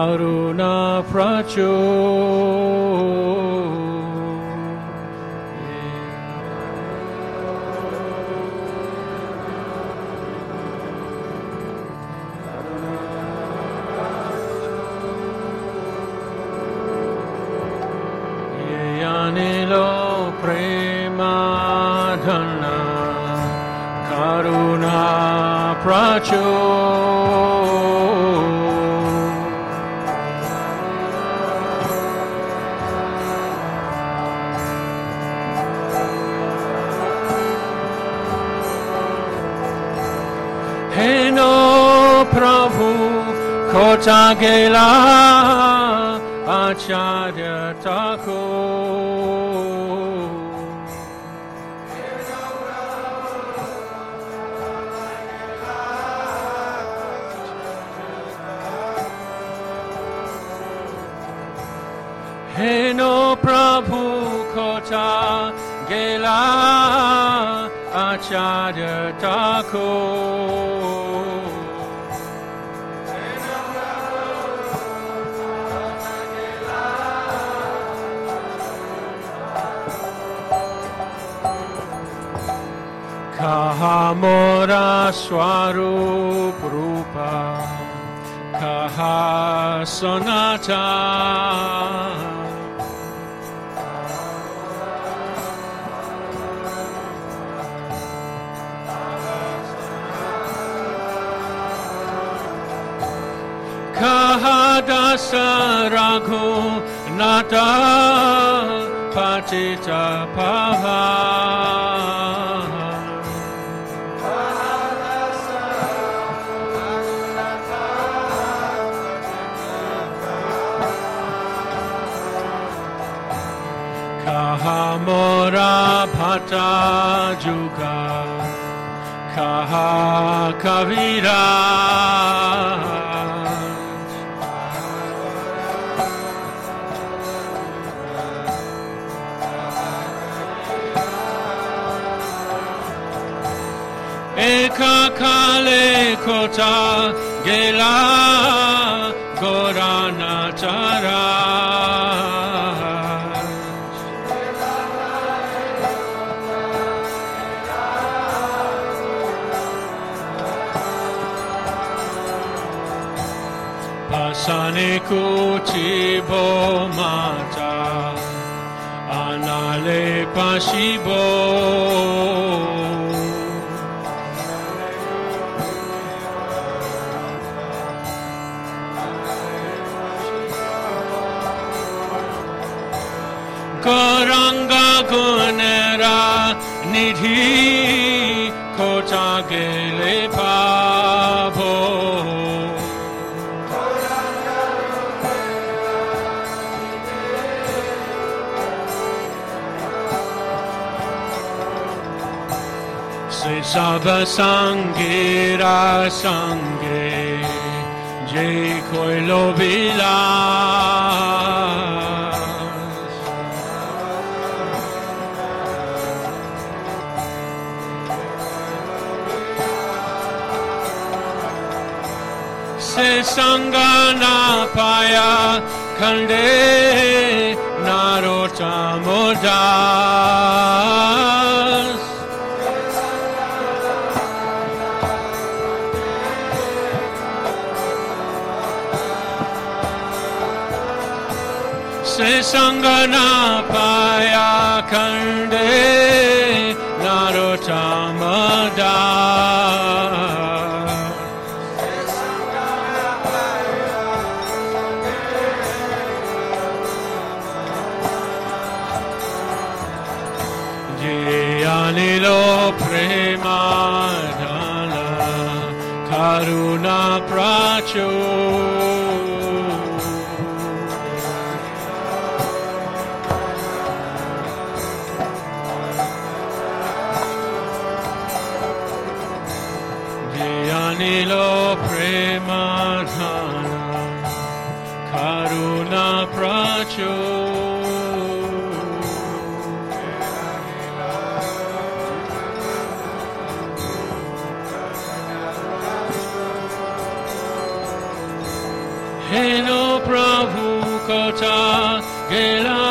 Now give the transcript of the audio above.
Karuna Pracho Yanilo Prema Dhana Karuna Pracho Heno Prabhu Kotagela Acharya Thakur Heno Prabhu Kotagela Acharya Thakur Kaha Mora Swarup Rupa Kaha Sonata Kaha Dasa Raghu Nata Patita Paha Kaha Mora Bhata Juga Kaha Kavira Eka Kale Kota Gela Gorana Chara Pasane Kuchibo Mata Anale Pashibo Goranga Gunera Nidhi Kota Gele Pavo Se Sabha Sangira Sange Je Koilo Bila Se Sangana Paya Kande Narota Modas Se Sangana Paya Kande Narota Modas Anilo Prema Dhala Karuna Pracho Anilo Prema Dhala Karuna Pracho Heno kota gela